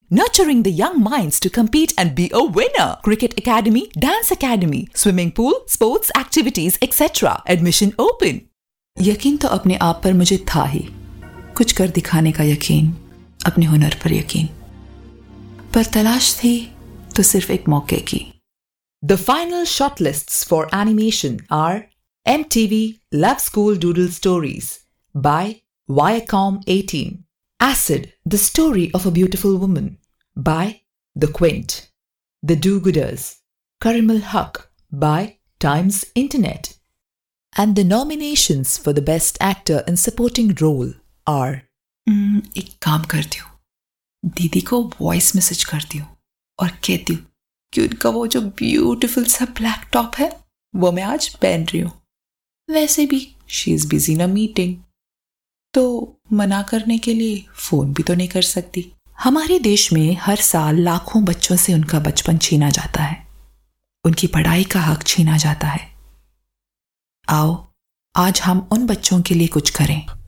nurturing the young minds to compete and be a winner. Cricket Academy, Dance Academy, Swimming Pool, Sports Activities, etc. Admission open. यकीन तो अपने आप पर मुझे था ही, कुछ कर दिखाने का यकीन, अपने हुनर पर यकीन, पर तलाश थी तो सिर्फ एक मौके की। The final shortlists for animation are MTV Love School Doodle Stories by Viacom 18, Acid, The Story of a Beautiful Woman by The Quint, The Do-Gooders, Karimul Haq by Times Internet. And the nominations for the Best Actor in Supporting Role are एक काम करती हूँ, दीदी को voice message करती हूँ और कहती हूँ कि उनका वो जो ब्यूटीफुल सा ब्लैक टॉप है वो मैं आज पहन रही हूँ। वैसे भी she is busy in a meeting, तो मना करने के लिए फोन भी तो नहीं कर सकती। हमारे देश में हर साल लाखों बच्चों से उनका बचपन छीना जाता है, उनकी पढ़ाई का हक छीना जाता है। आओ आज हम उन बच्चों के लिए कुछ करें।